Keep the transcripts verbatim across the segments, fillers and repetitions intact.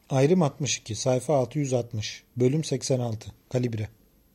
Ayrım altmış iki, sayfa altı yüz altmış, bölüm seksen altı, kalibre.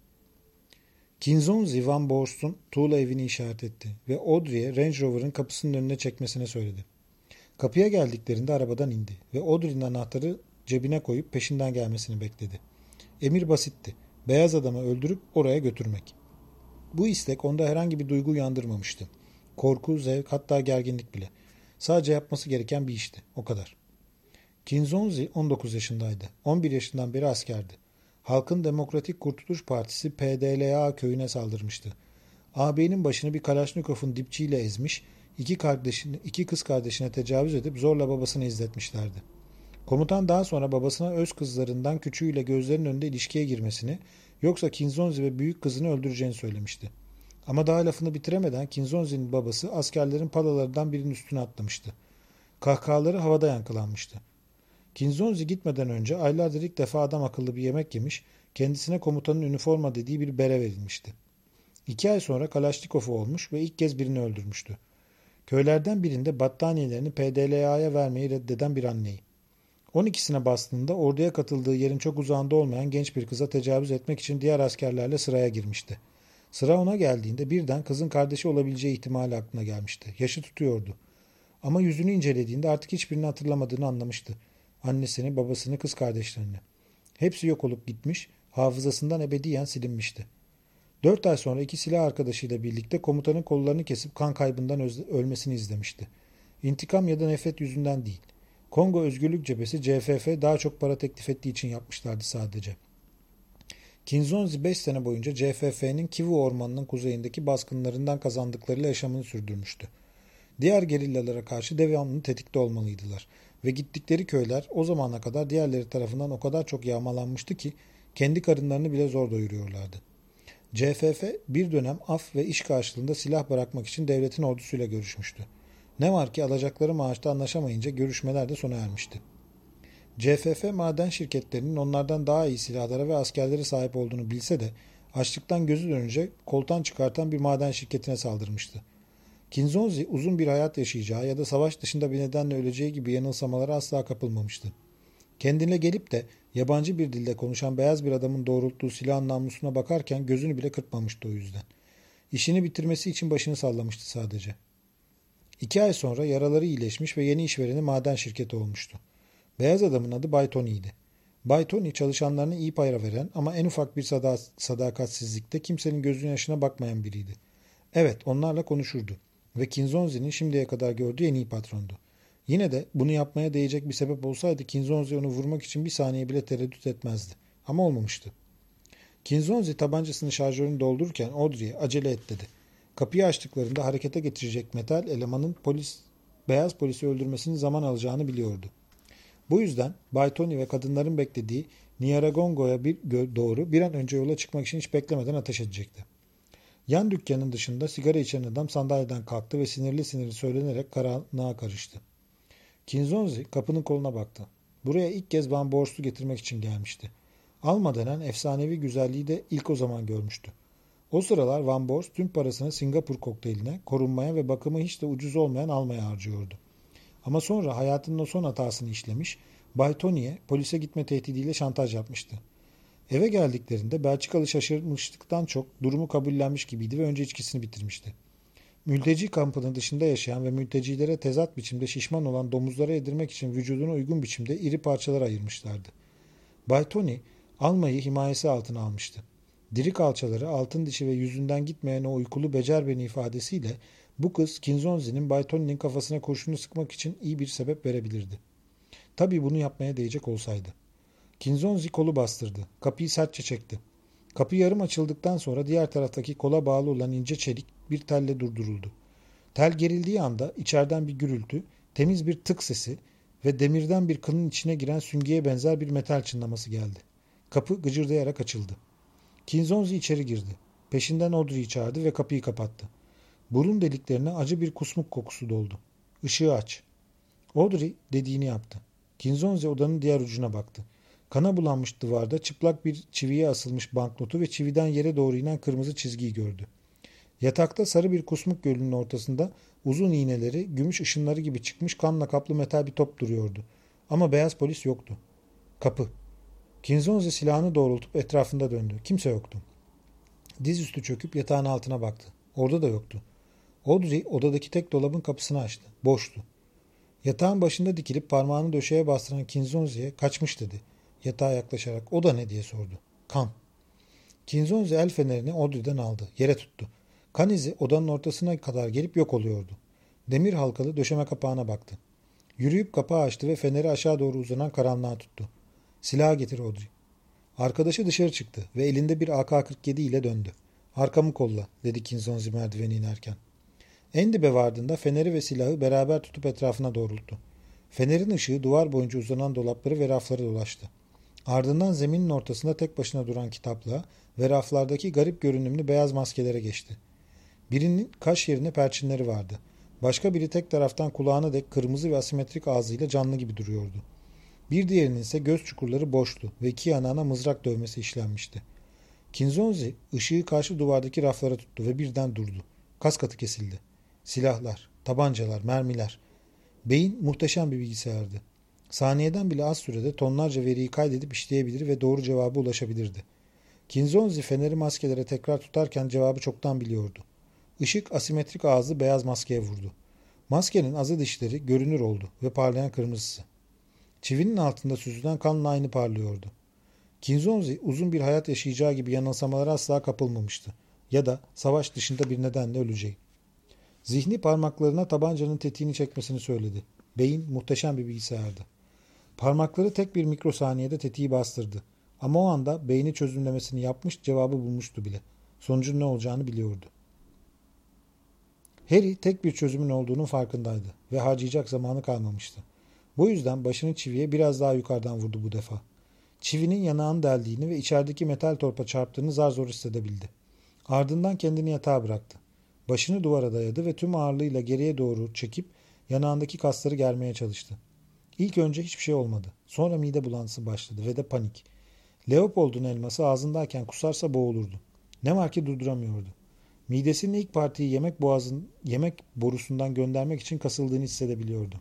Kinzonzi Van Bors'un tuğla evini işaret etti ve Audrey'e Range Rover'ın kapısının önüne çekmesine söyledi. Kapıya geldiklerinde arabadan indi ve Audrey'nin anahtarı cebine koyup peşinden gelmesini bekledi. Emir basitti. Beyaz adamı öldürüp oraya götürmek. Bu istek onda herhangi bir duygu uyandırmamıştı. Korku, zevk, hatta gerginlik bile. Sadece yapması gereken bir işti. O kadar. Kinzonzi on dokuz yaşındaydı. on bir yaşından beri askerdi. Halkın Demokratik Kurtuluş Partisi P D L A köyüne saldırmıştı. Ağabeyinin başını bir Kalaşnikov'un dipçiyle ezmiş, iki, kardeşini, iki kız kardeşine tecavüz edip zorla babasını izletmişlerdi. Komutan daha sonra babasına öz kızlarından küçüğüyle gözlerinin önünde ilişkiye girmesini, yoksa Kinzonzi ve büyük kızını öldüreceğini söylemişti. Ama daha lafını bitiremeden Kinzonzi'nin babası askerlerin palalarından birinin üstüne atlamıştı. Kahkahaları havada yankılanmıştı. Kinzonzi gitmeden önce aylardır ilk defa adam akıllı bir yemek yemiş, kendisine komutanın üniforma dediği bir bere verilmişti. İki ay sonra Kalaşnikov'u olmuş ve ilk kez birini öldürmüştü. Köylerden birinde battaniyelerini P D L A'ya vermeyi reddeden bir anneyi. on ikisine bastığında orduya katıldığı yerin çok uzağında olmayan genç bir kıza tecavüz etmek için diğer askerlerle sıraya girmişti. Sıra ona geldiğinde birden kızın kardeşi olabileceği ihtimali aklına gelmişti. Yaşı tutuyordu. Ama yüzünü incelediğinde artık hiçbirini hatırlamadığını anlamıştı. Annesini, babasını, kız kardeşlerini. Hepsi yok olup gitmiş, hafızasından ebediyen silinmişti. Dört ay sonra iki silah arkadaşıyla birlikte komutanın kollarını kesip kan kaybından ölmesini izlemişti. İntikam ya da nefret yüzünden değil. Kongo Özgürlük Cephesi C F F daha çok para teklif ettiği için yapmışlardı sadece. Kinzonzi beş sene boyunca C F F'nin Kivu Ormanı'nın kuzeyindeki baskınlarından kazandıklarıyla yaşamını sürdürmüştü. Diğer gerillalara karşı devamlı tetikte olmalıydılar ve gittikleri köyler o zamana kadar diğerleri tarafından o kadar çok yağmalanmıştı ki kendi karınlarını bile zor doyuruyorlardı. C F F bir dönem af ve iş karşılığında silah bırakmak için devletin ordusuyla görüşmüştü. Ne var ki alacakları maaşta anlaşamayınca görüşmeler de sona ermişti. C F F maden şirketlerinin onlardan daha iyi silahlara ve askerlere sahip olduğunu bilse de açlıktan gözü dönünce koltan çıkartan bir maden şirketine saldırmıştı. Kinzonzi uzun bir hayat yaşayacağı ya da savaş dışında bir nedenle öleceği gibi yanılsamalara asla kapılmamıştı. Kendine gelip de yabancı bir dilde konuşan beyaz bir adamın doğrulttuğu silahın namlusuna bakarken gözünü bile kırpmamıştı o yüzden. İşini bitirmesi için başını sallamıştı sadece. İki ay sonra yaraları iyileşmiş ve yeni işvereni maden şirketi olmuştu. Beyaz adamın adı Bay Tony'ydi. Bay Tony çalışanlarına iyi para veren ama en ufak bir sada- sadakatsizlikte kimsenin gözünün yaşına bakmayan biriydi. Evet, onlarla konuşurdu ve Kinzonzi'nin şimdiye kadar gördüğü en iyi patrondu. Yine de bunu yapmaya değecek bir sebep olsaydı Kinzonzi onu vurmak için bir saniye bile tereddüt etmezdi. Ama olmamıştı. Kinzonzi tabancasını şarjörünü doldururken Audrey'e acele et dedi. Kapıyı açtıklarında harekete getirecek metal elemanın polis, beyaz polisi öldürmesinin zaman alacağını biliyordu. Bu yüzden Bay Tony ve kadınların beklediği Niaragongo'ya bir doğru bir an önce yola çıkmak için hiç beklemeden ateş edecekti. Yan dükkanın dışında sigara içen adam sandalyeden kalktı ve sinirli sinirli söylenerek karanlığa karıştı. Kinzonzi kapının koluna baktı. Buraya ilk kez Van Bors'u getirmek için gelmişti. Alma denen efsanevi güzelliği de ilk o zaman görmüştü. O sıralar Van Bors tüm parasını Singapur kokteyline, korunmaya ve bakımı hiç de ucuz olmayan almaya harcıyordu. Ama sonra hayatının o son hatasını işlemiş, Bay Tony'ye polise gitme tehdidiyle şantaj yapmıştı. Eve geldiklerinde Belçikalı şaşırmışlıktan çok durumu kabullenmiş gibiydi ve önce içkisini bitirmişti. Mülteci kampının dışında yaşayan ve mültecilere tezat biçimde şişman olan domuzlara yedirmek için vücuduna uygun biçimde iri parçalar ayırmışlardı. Bay Tony, almayı himayesi altına almıştı. Diri kalçaları, altın dişi ve yüzünden gitmeyen o uykulu becer beni ifadesiyle bu kız Kinzonzi'nin Bay Tony'nin kafasına kurşunu sıkmak için iyi bir sebep verebilirdi. Tabii bunu yapmaya değecek olsaydı. Kinzonzi kolu bastırdı. Kapıyı sertçe çekti. Kapı yarım açıldıktan sonra diğer taraftaki kola bağlı olan ince çelik bir telle durduruldu. Tel gerildiği anda içeriden bir gürültü, temiz bir tık sesi ve demirden bir kılın içine giren süngeye benzer bir metal çınlaması geldi. Kapı gıcırdayarak açıldı. Kinzonzi içeri girdi. Peşinden Audrey'i çağırdı ve kapıyı kapattı. Burun deliklerine acı bir kusmuk kokusu doldu. Işığı aç. Audrey dediğini yaptı. Kinzonzi odanın diğer ucuna baktı. Kana bulanmış duvarda çıplak bir çiviye asılmış banknotu ve çividen yere doğru inen kırmızı çizgiyi gördü. Yatakta sarı bir kusmuk gölünün ortasında uzun iğneleri, gümüş ışınları gibi çıkmış kanla kaplı metal bir top duruyordu. Ama beyaz polis yoktu. Kapı. Kinzonzi silahını doğrultup etrafında döndü. Kimse yoktu. Dizüstü çöküp yatağın altına baktı. Orada da yoktu. Audrey odadaki tek dolabın kapısını açtı. Boştu. Yatağın başında dikilip parmağını döşeye bastıran Kinzonzi'ye kaçmış dedi. Yatağa yaklaşarak o da ne diye sordu. Kan. Kinzonzi el fenerini Audrey'den aldı. Yere tuttu. Kan izi odanın ortasına kadar gelip yok oluyordu. Demir halkalı döşeme kapağına baktı. Yürüyüp kapağı açtı ve feneri aşağı doğru uzanan karanlığa tuttu. Silahı getir Audrey. Arkadaşı dışarı çıktı ve elinde bir A K kırk yedi ile döndü. Arkamı kolla dedi Kinzonzi merdiveni inerken. En dibe vardığında feneri ve silahı beraber tutup etrafına doğrulttu. Fenerin ışığı duvar boyunca uzanan dolapları ve rafları dolaştı. Ardından zeminin ortasında tek başına duran kitaplığa ve raflardaki garip görünümlü beyaz maskelere geçti. Birinin kaş yerine perçinleri vardı. Başka biri tek taraftan kulağına dek kırmızı ve asimetrik ağzıyla canlı gibi duruyordu. Bir diğerinin ise göz çukurları boştu ve iki yanağına mızrak dövmesi işlenmişti. Kinzonzi ışığı karşı duvardaki raflara tuttu ve birden durdu. Kas katı kesildi. Silahlar, tabancalar, mermiler. Beyin muhteşem bir bilgisayardı. Saniyeden bile az sürede tonlarca veriyi kaydedip işleyebilir ve doğru cevaba ulaşabilirdi. Kinzonzi feneri maskelere tekrar tutarken cevabı çoktan biliyordu. Işık asimetrik ağzı beyaz maskeye vurdu. Maskenin azı dişleri görünür oldu ve parlayan kırmızısı. Çivinin altında süzülen kanla aynı parlıyordu. Kinzonzi uzun bir hayat yaşayacağı gibi yanılsamalara asla kapılmamıştı. Ya da savaş dışında bir nedenle öleceği. Zihni parmaklarına tabancanın tetiğini çekmesini söyledi. Beyin muhteşem bir bilgisayardı. Parmakları tek bir mikrosaniyede tetiği bastırdı. Ama o anda beyni çözümlemesini yapmış, cevabı bulmuştu bile. Sonucun ne olacağını biliyordu. Harry tek bir çözümün olduğunun farkındaydı ve harcayacak zamanı kalmamıştı. Bu yüzden başını çiviye biraz daha yukarıdan vurdu bu defa. Çivinin yanağını deldiğini ve içerideki metal torpa çarptığını zar zor hissedebildi. Ardından kendini yatağa bıraktı. Başını duvara dayadı ve tüm ağırlığıyla geriye doğru çekip yanağındaki kasları germeye çalıştı. İlk önce hiçbir şey olmadı. Sonra mide bulantısı başladı ve de panik. Leopold'un elması ağzındayken kusarsa boğulurdu. Ne var ki durduramıyordu. Midesinin ilk partiyi yemek boğazın, yemek borusundan göndermek için kasıldığını hissedebiliyordu.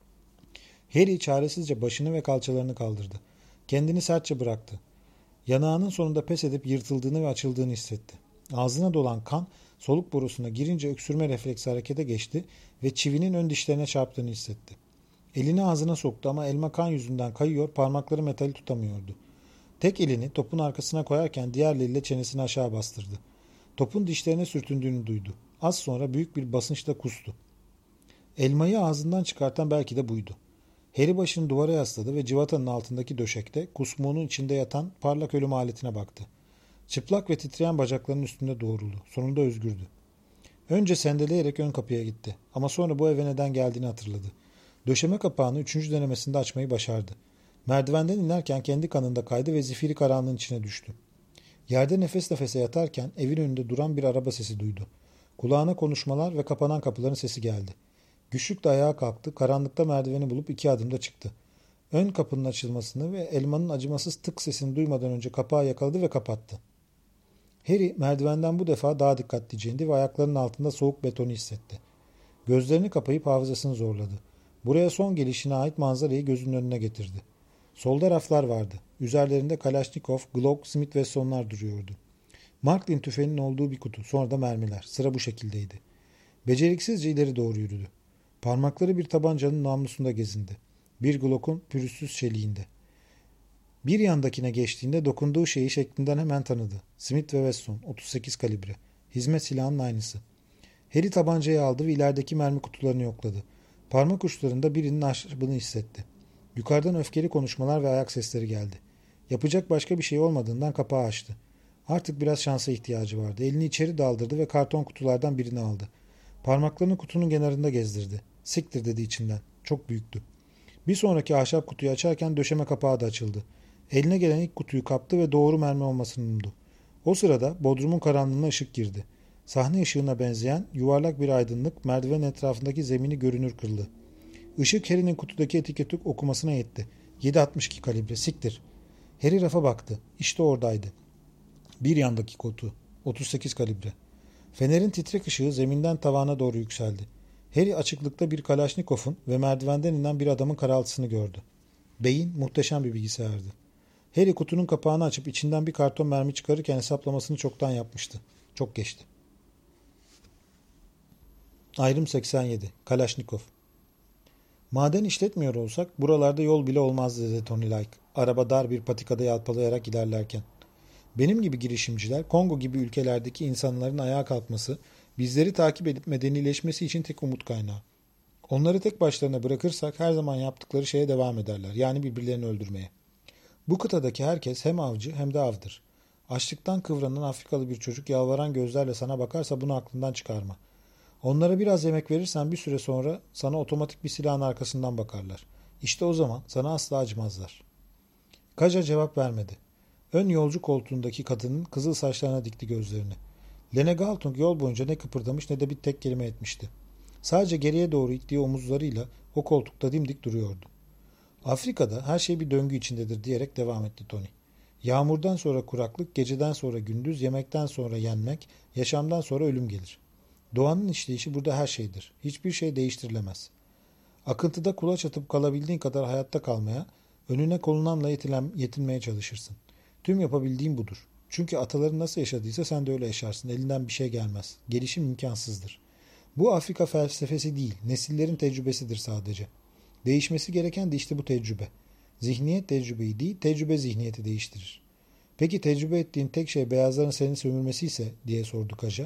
Harry çaresizce başını ve kalçalarını kaldırdı. Kendini sertçe bıraktı. Yanağının sonunda pes edip yırtıldığını ve açıldığını hissetti. Ağzına dolan kan soluk borusuna girince öksürme refleksi harekete geçti ve çivinin ön dişlerine çarptığını hissetti. Elini ağzına soktu ama elma kan yüzünden kayıyor, parmakları metali tutamıyordu. Tek elini topun arkasına koyarken diğer eliyle çenesini aşağı bastırdı. Topun dişlerine sürtündüğünü duydu. Az sonra büyük bir basınçla kustu. Elmayı ağzından çıkartan belki de buydu. Harry başını duvara yasladı ve civatanın altındaki döşekte kusmuğunun içinde yatan parlak ölüm aletine baktı. Çıplak ve titreyen bacaklarının üstünde doğruldu. Sonunda özgürdü. Önce sendeleyerek ön kapıya gitti ama sonra bu eve neden geldiğini hatırladı. Döşeme kapağını üçüncü denemesinde açmayı başardı. Merdivenden inerken kendi kanında kaydı ve zifiri karanlığın içine düştü. Yerde nefes nefese yatarken evin önünde duran bir araba sesi duydu. Kulağına konuşmalar ve kapanan kapıların sesi geldi. Güçlükle ayağa kalktı, karanlıkta merdiveni bulup iki adımda çıktı. Ön kapının açılmasını ve elmanın acımasız tık sesini duymadan önce kapağı yakaladı ve kapattı. Harry merdivenden bu defa daha dikkatlice indi ve ayaklarının altında soğuk betonu hissetti. Gözlerini kapayıp hafızasını zorladı. Buraya son gelişine ait manzarayı gözünün önüne getirdi. Solda raflar vardı. Üzerlerinde Kalashnikov, Glock, Smith ve Wesson'lar duruyordu. Marklin tüfeğinin olduğu bir kutu, sonra da mermiler. Sıra bu şekildeydi. Beceriksizce ileri doğru yürüdü. Parmakları bir tabancanın namlusunda gezindi. Bir Glock'un pürüzsüz çeliğinde. Bir yandakine geçtiğinde dokunduğu şeyi şeklinden hemen tanıdı. Smith ve Wesson, otuz sekiz kalibre. Hizmet silahının aynısı. Harry tabancayı aldı ve ilerideki mermi kutularını yokladı. Parmak uçlarında birinin ahşabını hissetti. Yukarıdan öfkeli konuşmalar ve ayak sesleri geldi. Yapacak başka bir şey olmadığından kapağı açtı. Artık biraz şansa ihtiyacı vardı. Elini içeri daldırdı ve karton kutulardan birini aldı. Parmaklarını kutunun kenarında gezdirdi. Siktir dedi içinden. Çok büyüktü. Bir sonraki ahşap kutuyu açarken döşeme kapağı da açıldı. Eline gelen ilk kutuyu kaptı ve doğru mermi olmasını umdu. O sırada bodrumun karanlığına ışık girdi. Sahne ışığına benzeyen yuvarlak bir aydınlık merdiven etrafındaki zemini görünür kıldı. Işık Harry'nin kutudaki etiketi okumasına yetti. yedi altmış iki kalibre, siktir. Harry rafa baktı. İşte oradaydı. Bir yandaki kutu. otuz sekiz kalibre. Fenerin titrek ışığı zeminden tavana doğru yükseldi. Harry açıklıkta bir Kalashnikov'un ve merdivenden inen bir adamın karaltısını gördü. Beyin muhteşem bir bilgisayardı. Harry kutunun kapağını açıp içinden bir karton mermi çıkarırken hesaplamasını çoktan yapmıştı. Çok geçti. Ayrım seksen yedi. Kalaşnikov. Maden işletmiyor olsak buralarda yol bile olmazdı dedi Tony Like. Araba dar bir patikada yalpalayarak ilerlerken. Benim gibi girişimciler Kongo gibi ülkelerdeki insanların ayağa kalkması, bizleri takip edip medenileşmesi için tek umut kaynağı. Onları tek başlarına bırakırsak her zaman yaptıkları şeye devam ederler. Yani birbirlerini öldürmeye. Bu kıtadaki herkes hem avcı hem de avdır. Açlıktan kıvranan Afrikalı bir çocuk yalvaran gözlerle sana bakarsa bunu aklından çıkarma. Onlara biraz yemek verirsen bir süre sonra sana otomatik bir silahın arkasından bakarlar. İşte o zaman sana asla acımazlar. Kaja cevap vermedi. Ön yolcu koltuğundaki kadının kızıl saçlarına dikti gözlerini. Lene Galtung yol boyunca ne kıpırdamış ne de bir tek kelime etmişti. Sadece geriye doğru ittiği omuzlarıyla o koltukta dimdik duruyordu. Afrika'da her şey bir döngü içindedir diyerek devam etti Tony. Yağmurdan sonra kuraklık, geceden sonra gündüz, yemekten sonra yenmek, yaşamdan sonra ölüm gelir. Doğanın işleyişi burada her şeydir. Hiçbir şey değiştirilemez. Akıntıda kulaç atıp kalabildiğin kadar hayatta kalmaya, önüne kolunanla yetinmeye çalışırsın. Tüm yapabildiğin budur. Çünkü ataların nasıl yaşadıysa sen de öyle yaşarsın. Elinden bir şey gelmez. Gelişim imkansızdır. Bu Afrika felsefesi değil, nesillerin tecrübesidir sadece. Değişmesi gereken de işte bu tecrübe. Zihniyet tecrübeyi değil, tecrübe zihniyeti değiştirir. Peki tecrübe ettiğin tek şey beyazların seni sömürmesi ise diye sordu Kaja.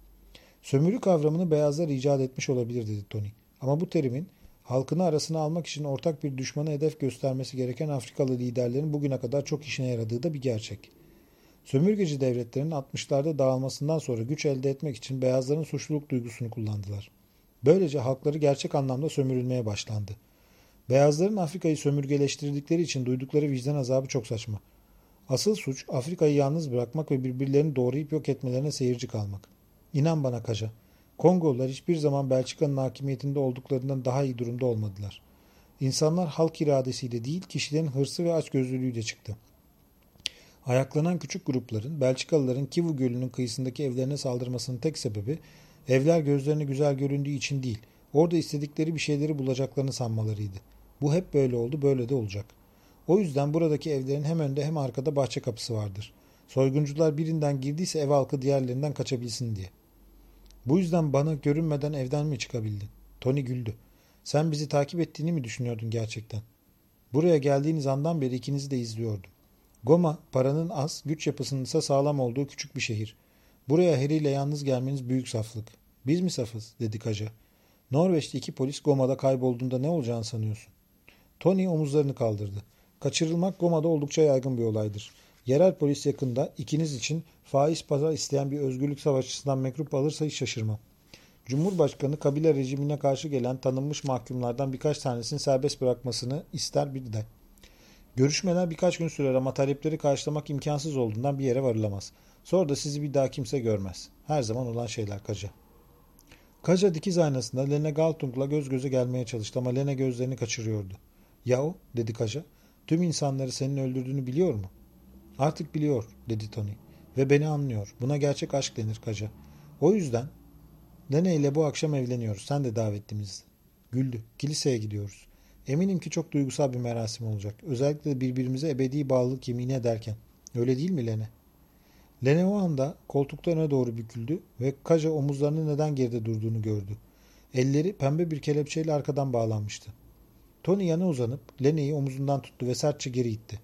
Sömürü kavramını beyazlar icat etmiş olabilir dedi Tony. Ama bu terimin halkını arasına almak için ortak bir düşmanı hedef göstermesi gereken Afrikalı liderlerin bugüne kadar çok işine yaradığı da bir gerçek. Sömürgeci devletlerin altmışlarda dağılmasından sonra güç elde etmek için beyazların suçluluk duygusunu kullandılar. Böylece halkları gerçek anlamda sömürülmeye başlandı. Beyazların Afrika'yı sömürgeleştirdikleri için duydukları vicdan azabı çok saçma. Asıl suç Afrika'yı yalnız bırakmak ve birbirlerini doğrayıp yok etmelerine seyirci kalmak. İnan bana Kaja, Kongolular hiçbir zaman Belçika'nın hakimiyetinde olduklarından daha iyi durumda olmadılar. İnsanlar halk iradesiyle değil, kişilerin hırsı ve açgözlülüğüyle çıktı. Ayaklanan küçük grupların Belçikalıların Kivu Gölü'nün kıyısındaki evlerine saldırmasının tek sebebi evler gözlerine güzel göründüğü için değil, orada istedikleri bir şeyleri bulacaklarını sanmalarıydı. Bu hep böyle oldu, böyle de olacak. O yüzden buradaki evlerin hem önde hem arkada bahçe kapısı vardır. Soyguncular birinden girdiyse ev halkı diğerlerinden kaçabilsin diye. Bu yüzden bana görünmeden evden mi çıkabildin? Tony güldü. Sen bizi takip ettiğini mi düşünüyordun gerçekten? Buraya geldiğiniz andan beri ikinizi de izliyordum. Goma, paranın az, güç yapısının ise sağlam olduğu küçük bir şehir. Buraya Harry ile yalnız gelmeniz büyük saflık. Biz mi safız? Dedi Kaja. Norveç'te iki polis Goma'da kaybolduğunda ne olacağını sanıyorsun? Tony omuzlarını kaldırdı. Kaçırılmak Goma'da oldukça yaygın bir olaydır. Yerel polis yakında ikiniz için faiz para isteyen bir özgürlük savaşçısından mektup alırsa hiç şaşırmam. Cumhurbaşkanı kabile rejimine karşı gelen tanınmış mahkumlardan birkaç tanesini serbest bırakmasını ister bir de. Görüşmeler birkaç gün sürer ama talepleri karşılamak imkansız olduğundan bir yere varılamaz. Sonra da sizi bir daha kimse görmez. Her zaman olan şeyler Kaja. Kaja dikiz aynasında Lene Galtung'la göz göze gelmeye çalıştı ama Lene gözlerini kaçırıyordu. Ya o, dedi Kaja, tüm insanları senin öldürdüğünü biliyor mu? Artık biliyor, dedi Tony. Ve beni anlıyor. Buna gerçek aşk denir Kaja. O yüzden Lene ile bu akşam evleniyoruz. Sen de davetlimiz. Güldü. Kiliseye gidiyoruz. Eminim ki çok duygusal bir merasim olacak. Özellikle de birbirimize ebedi bağlılık yemini ederken. Öyle değil mi Lene? Lene o anda koltukta öne doğru büküldü ve Kaja omuzlarının neden geride durduğunu gördü. Elleri pembe bir kelepçeyle arkadan bağlanmıştı. Tony yana uzanıp Lene'yi omuzundan tuttu ve sertçe geri itti.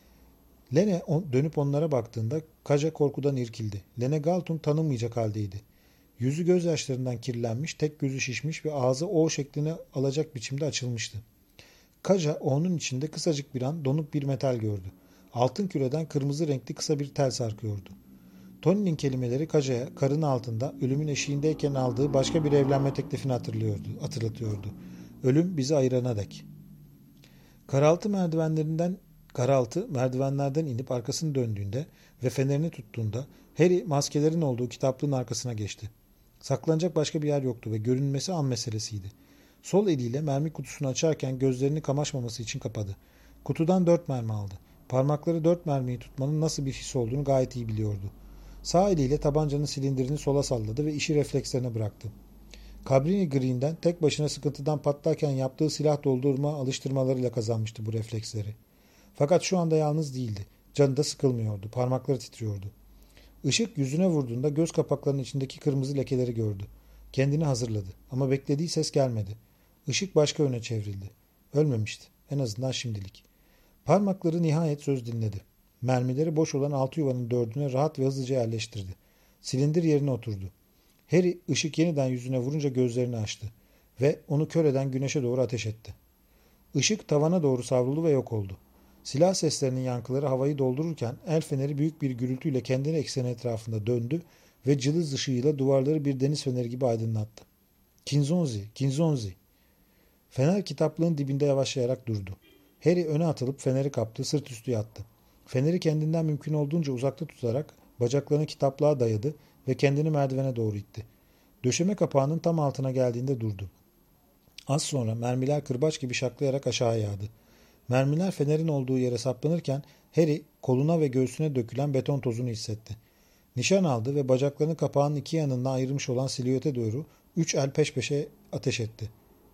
Lene dönüp onlara baktığında Kaja korkudan irkildi. Lene Galtung tanınmayacak haldeydi. Yüzü gözyaşlarından kirlenmiş, tek gözü şişmiş ve ağzı O şeklini alacak biçimde açılmıştı. Kaja onun içinde kısacık bir an donuk bir metal gördü. Altın küreden kırmızı renkli kısa bir tel sarkıyordu. Tony'nin kelimeleri Kaja'ya karın altında ölümün eşiğindeyken aldığı başka bir evlenme teklifini hatırlıyordu, hatırlatıyordu. Ölüm bizi ayırana dek. Karaltı merdivenlerinden Karaltı merdivenlerden inip arkasını döndüğünde ve fenerini tuttuğunda Harry maskelerin olduğu kitaplığın arkasına geçti. Saklanacak başka bir yer yoktu ve görünmesi an meselesiydi. Sol eliyle mermi kutusunu açarken gözlerini kamaşmaması için kapadı. Kutudan dört mermi aldı. Parmakları dört mermiyi tutmanın nasıl bir his olduğunu gayet iyi biliyordu. Sağ eliyle tabancanın silindirini sola salladı ve işi reflekslerine bıraktı. Cabrini Green'den tek başına sıkıntıdan patlarken yaptığı silah doldurma alıştırmalarıyla kazanmıştı bu refleksleri. Fakat şu anda yalnız değildi. Canı da sıkılmıyordu. Parmakları titriyordu. Işık yüzüne vurduğunda göz kapaklarının içindeki kırmızı lekeleri gördü. Kendini hazırladı. Ama beklediği ses gelmedi. Işık başka yöne çevrildi. Ölmemişti. En azından şimdilik. Parmakları nihayet söz dinledi. Mermileri boş olan altı yuvanın dördüne rahat ve hızlıca yerleştirdi. Silindir yerine oturdu. Harry ışık yeniden yüzüne vurunca gözlerini açtı ve onu kör eden güneşe doğru ateş etti. Işık tavana doğru savruldu ve yok oldu. Silah seslerinin yankıları havayı doldururken el feneri büyük bir gürültüyle kendini ekseni etrafında döndü ve cılız ışığıyla duvarları bir deniz feneri gibi aydınlattı. Kinzonzi, Kinzonzi. Fener kitaplığın dibinde yavaşlayarak durdu. Harry öne atılıp feneri kaptı, sırt üstü yattı. Feneri kendinden mümkün olduğunca uzakta tutarak bacaklarını kitaplığa dayadı ve kendini merdivene doğru itti. Döşeme kapağının tam altına geldiğinde durdu. Az sonra mermiler kırbaç gibi şaklayarak aşağı yağdı. Mermiler fenerin olduğu yere saplanırken Harry koluna ve göğsüne dökülen beton tozunu hissetti. Nişan aldı ve bacaklarını kapağın iki yanından ayırmış olan silüete doğru üç el peş peşe ateş etti.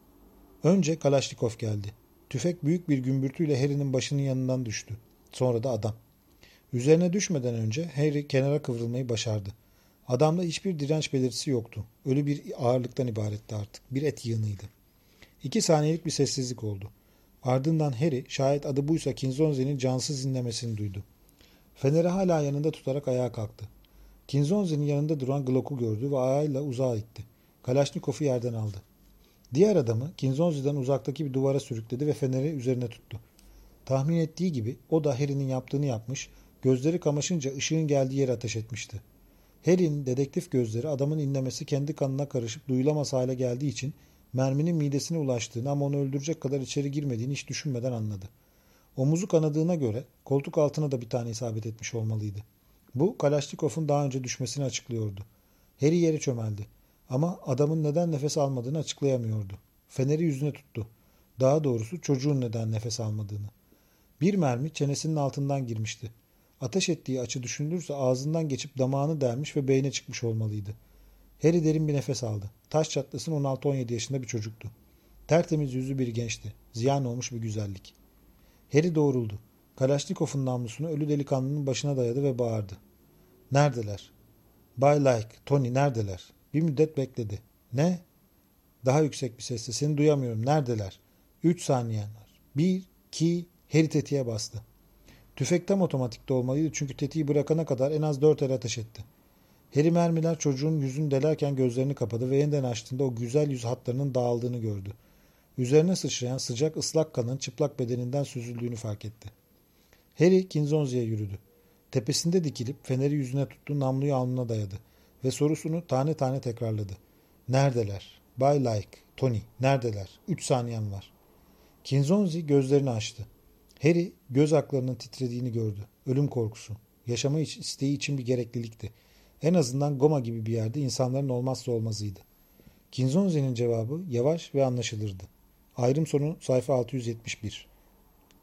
Önce Kalaşnikov geldi. Tüfek büyük bir gümbürtüyle Harry'nin başının yanından düştü. Sonra da adam. Üzerine düşmeden önce Harry kenara kıvrılmayı başardı. Adamda hiçbir direnç belirtisi yoktu. Ölü bir ağırlıktan ibaretti artık. Bir et yığınıydı. İki saniyelik bir sessizlik oldu. Ardından Harry şayet adı buysa Kinzonzi'nin cansız inlemesini duydu. Feneri hala yanında tutarak ayağa kalktı. Kinzonzi'nin yanında duran Glock'u gördü ve ayağıyla uzağa itti. Kalaşnikov'u yerden aldı. Diğer adamı Kinzonzi'den uzaktaki bir duvara sürükledi ve feneri üzerine tuttu. Tahmin ettiği gibi o da Harry'nin yaptığını yapmış, gözleri kamaşınca ışığın geldiği yere ateş etmişti. Harry'nin dedektif gözleri adamın inlemesi kendi kanına karışıp duyulamaz hale geldiği için merminin midesine ulaştığını ama onu öldürecek kadar içeri girmediğini hiç düşünmeden anladı. Omuzu kanadığına göre koltuk altına da bir tane isabet etmiş olmalıydı. Bu Kalaşnikov'un daha önce düşmesini açıklıyordu. Harry yere çömeldi. Ama adamın neden nefes almadığını açıklayamıyordu. Feneri yüzüne tuttu. Daha doğrusu çocuğun neden nefes almadığını. Bir mermi çenesinin altından girmişti. Ateş ettiği açı düşünülürse ağzından geçip damağını delmiş ve beyne çıkmış olmalıydı. Harry derin bir nefes aldı. Taş çatlasın on altı on yedi yaşında bir çocuktu. Tertemiz yüzlü bir gençti. Ziyan olmuş bir güzellik. Harry doğruldu. Kalaşnikov'un namlusunu ölü delikanlının başına dayadı ve bağırdı. Neredeler? Bay Like, Tony neredeler? Bir müddet bekledi. Ne? Daha yüksek bir sesle. Seni duyamıyorum. Neredeler? Üç saniyen var. Bir, iki, Harry tetiğe bastı. Tüfek tam otomatikte olmalıydı çünkü tetiği bırakana kadar en az dört el ateş etti. Harry mermiler çocuğun yüzünü delerken gözlerini kapadı ve yeniden açtığında o güzel yüz hatlarının dağıldığını gördü. Üzerine sıçrayan sıcak ıslak kanın çıplak bedeninden süzüldüğünü fark etti. Harry Kinzonzi'ye yürüdü. Tepesinde dikilip feneri yüzüne tuttu, namluyu alnına dayadı ve sorusunu tane tane tekrarladı. Neredeler? Bay Like, Tony, neredeler? Üç saniyem var. Kinzonzi gözlerini açtı. Harry göz aklarının titrediğini gördü. Ölüm korkusu. Yaşama isteği için bir gereklilikti. En azından Goma gibi bir yerde insanların olmazsa olmazıydı. Kinzonzi'nin cevabı yavaş ve anlaşılırdı. Ayrım sonu sayfa altı yüz yetmiş bir.